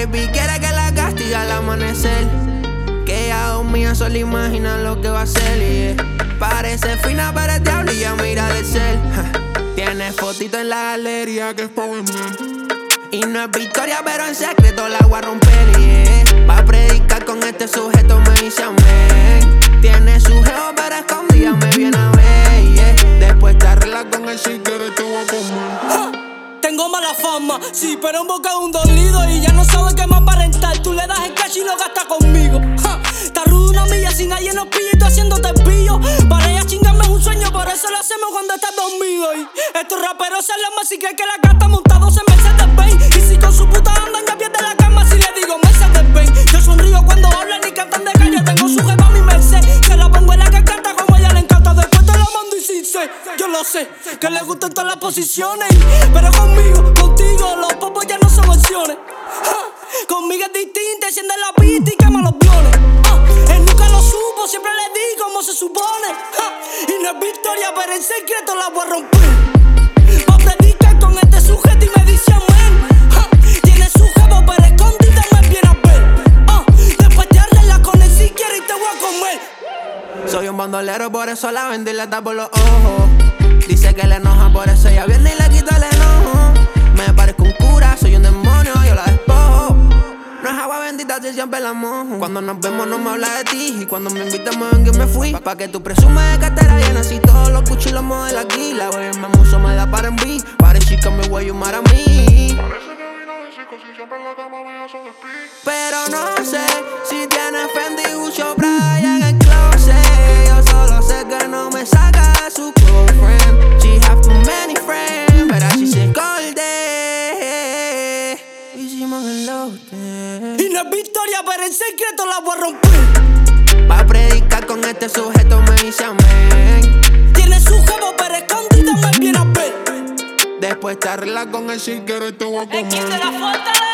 baby quiere que la castigue al amanecer. Que ella dormía solo imagina lo que va a hacer. Parece fina pero es diablo y ya mira de ser. Tiene fotito en la galería que es pa' vender. Y no es victoria pero en secreto la voy a romper. Pa' predicar con este sujeto me dice amén. Tiene su geo pero escondida me viene a ver. Después te arreglas con él si quieres te voy a comer. Tengo mala fama, sí, pero en boca de un dolido. Y ya no sabes qué más aparentar. Tú le das el cash y lo gastas conmigo. Está rudo una milla, sin nadie nos pilla y tú haciéndote pillo. Para ella chingarme es un sueño, por eso lo hacemos cuando estás dormido. Y estos raperos se llaman si creen que la gasta montados en Mercedes-Benz. Y si con su puta andan ya pierde la cama si le digo Mercedes-Benz. Yo sonrío cuando hablan y cantan de calle. Tengo su jefa mi merced, que la pongo en la que canta como a ella le encanta. Después te la mando y sin ser. Yo lo sé, que le gustan todas las posiciones. Pero contigo, los popos ya no son opciones. Conmigo es distinta, enciende la pista y quema los viones. Él nunca lo supo, siempre le di como se supone. Y no es victoria, pero en secreto la voy a romper. Pa' predicar con este sujeto y me dice amén. Tiene su jevo, pero escondida me viene a ver. Después te arreglas con él si quieres y te voy a comer. Soy un bandolero, por eso la vendo y le tapo los ojos. Dice que le enoja, por eso ella viene y le quita el enojo. Me parezco un cura, soy un demonio, yo la despojo. No es agua bendita si siempre la mojo. Cuando nos vemos no me habla de ti. Y cuando me invitan me ven que me fui. Pa' que tú presumes de cartera llena. Si todos los cuchillos modelos aquí. La baby me muso, me da para enví. Parece que me voy a llamar a mí. Parece que vino de circo, si siempre en la cama me hace despí. Pero no sé si tiene Fendi, Gucci o Prada en el closet. Yo solo sé que no me saca de su girlfriend. She have too many friends, pero así se corte. Hicimos el lote. Y no es victoria, pero en secreto la voy a romper. Pa' predicar con este sujeto me dice amén. Tiene su jevo, pero escondida me viene a ver. Después te arreglas con él si quieres te voy a comer. Es que te la falta